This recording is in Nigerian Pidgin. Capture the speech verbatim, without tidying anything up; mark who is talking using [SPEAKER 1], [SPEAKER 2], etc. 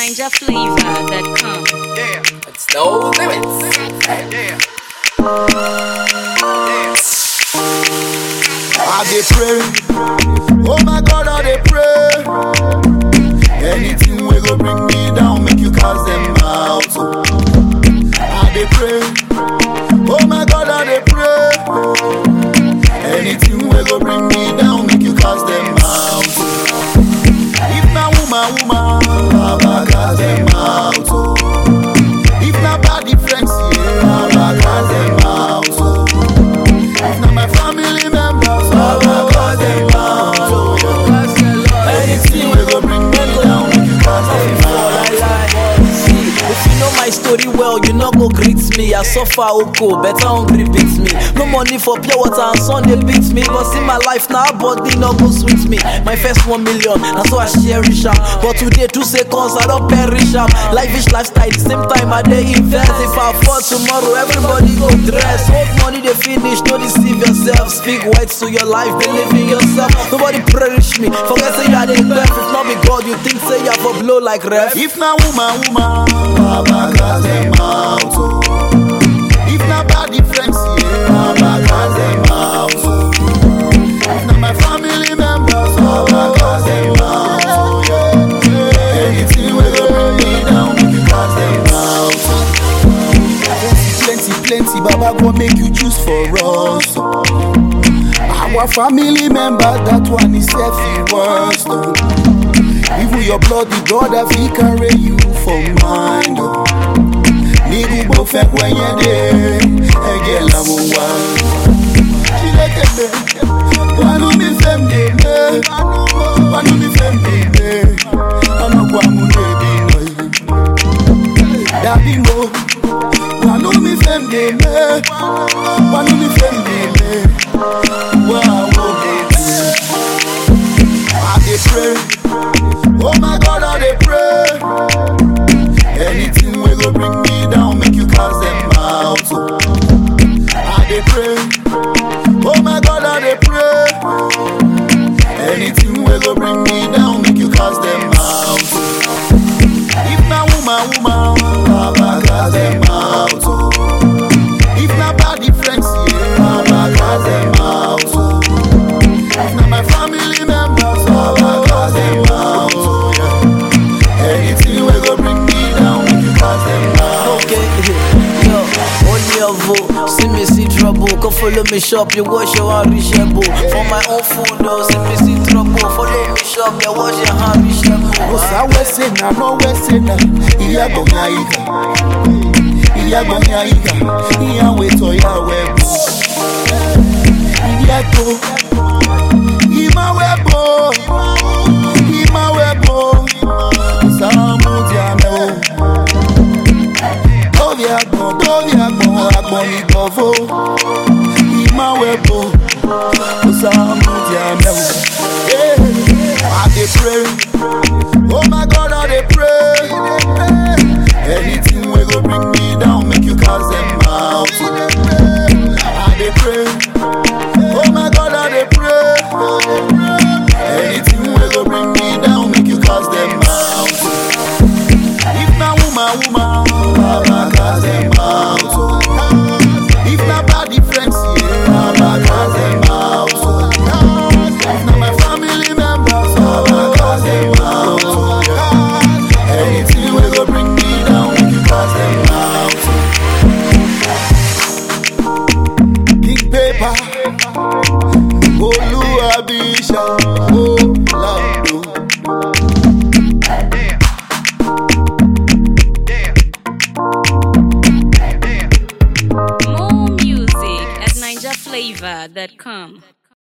[SPEAKER 1] ninja flavor dot com.
[SPEAKER 2] Yeah, it's no limits. Yeah. Yeah.
[SPEAKER 3] I dey pray, oh my God, I dey pray. Anything we go bring me down, make you cast them out. Oh. I dey pray, oh my God, I dey pray. Anything we go bring me down, make you cast them out. Oh. If na woman, woman, Baba cast them out. Oh. If na body friends, yeah, Baba cast them out. Oh. If na my family members, Baba cast them out. Oh. Anything we go bring me down, make you cast them out.
[SPEAKER 4] If you know my story well, you no go greet me. I suffer oko, better hungry beats me. No money for pure water and Sunday beats me. But see my life now, body no go sweet me. My first one million, and so I cherish am. But today two seconds, I don't perish am. Life is lifestyle, the same time I dey invest. If I fall tomorrow, everybody go dress. Old money they finish, don't deceive yourself. Speak words to your life, believe in yourself. Nobody perish me, forget say I dey left. If not be God, you think say I for blow like ref.
[SPEAKER 3] If na woman, woman, Baba cast them out. Oh. If na body friends, yeah, Baba cast them out. Oh. If na my family members, Baba cast them out. Oh. Yeah. Anything we go bring me down, make you cast them out. Oh. Plenty, plenty, Baba go make you choose for us. Oh. Our family member, that one is self worst. Oh. Even your bloody brother, he carry you for mine. Oh. Nigu bo fek when you're there, ege la mo wa. She like a me, wanu mi fem de me, wanu mi fem de me. Ano kwa mu ne di no. Dabi mo, wanu mi fem de me, wanu mi fem de me. Wow, baby, I dey pray. Oh my God, I dey pray. Anything we go bring me down, make you cast them out. Oh. I dey pray. Oh my God, I dey pray. Anything we go bring me down, make you cast them out. Oh. If na woman, woman, Baba cast them out. Oh. If na body friends, yeah, Baba cast them out. Oh. If na my family members, Baba cast them out. Oh. Yeah. Anything we go bring me down, make you cast them out.
[SPEAKER 4] Okay, yo, only a vote. See me see trouble, come follow me shop. You wash your hand reachable. For my own food, though, see me see trouble. Follow me shop, you wash your hand reachable.
[SPEAKER 3] Osa wese na no wese na iya gonya ika iya gonya ika iya weto ya webo iya to ima webo ima webo samu diame o dovia go dovia go agboni govo ima webo samu diame o I dey pray. Oh my God, I dey pray. Anything we go bring me down, make you cast them out. I dey pray. Oh my God, I dey pray. Anything we go bring me down, make you cast them out. If na woman, woman, Baba cast them out. If na body friends, yeah, Baba cast them out. If na my family members, Baba cast them out. Anything we go bring me down, make you cast them out. Big paper, Oluwa Bisha, oh Lord.
[SPEAKER 1] More music at ninja flavor dot com.